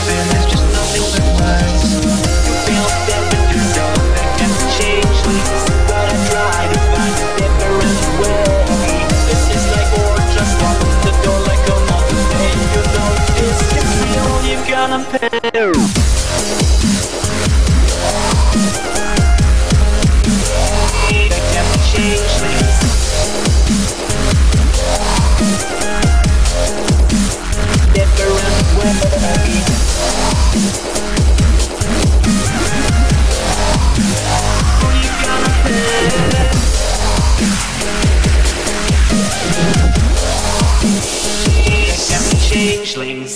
deceiving, it's just nothing but lies. You feel dead with yourself against the changelings, but I try to find a different way. This is like war, just walk the door like another day. You know if this gets real, you're gonna pay. Changelings. Different way. Who you gonna pick? Changelings.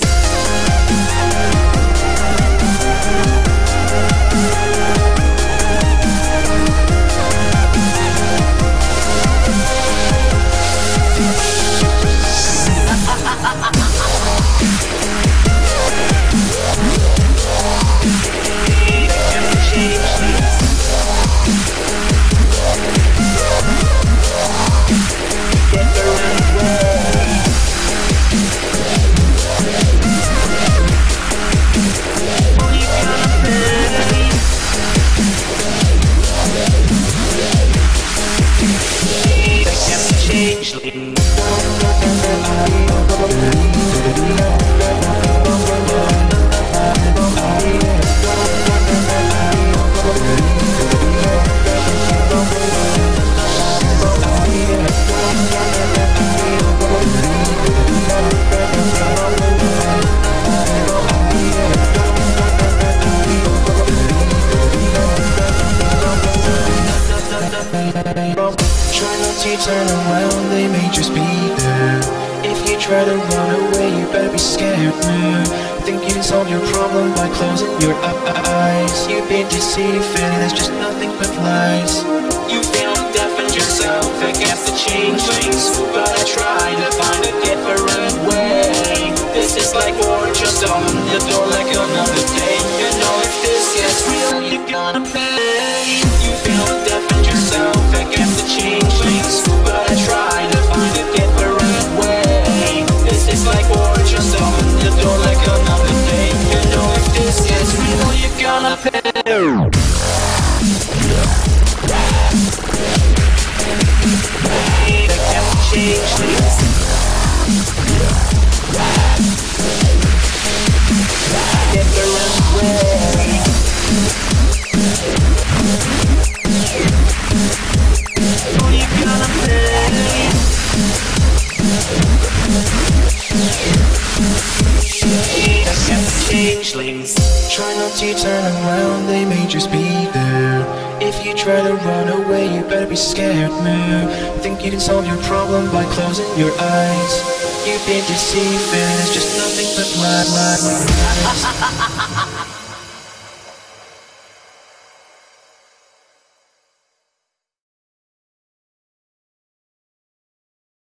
Try not to turn around, they may just be there. If you try to run away, you better be scared, man. Think you can solve your problem by closing your eyes. You've been deceiving, there's just nothing but lies. You feel deafened yourself against the changelings, but I try to find a different way. This is like war, just on the door like another day. You know if this gets real, you're gonna pay. You feel deafened yourself against the changelings, but I try to find a different way. This is like war, just on the door like another day. You know if this gets real, you're gonna pay. Changelings. Different way. Who you gonna play? Changelings. Try not to turn around, they may just be there. If you try to run away, you better be scared, man. Think you can solve your problem by closing your eyes. You've been deceiving, it's just nothing but lies.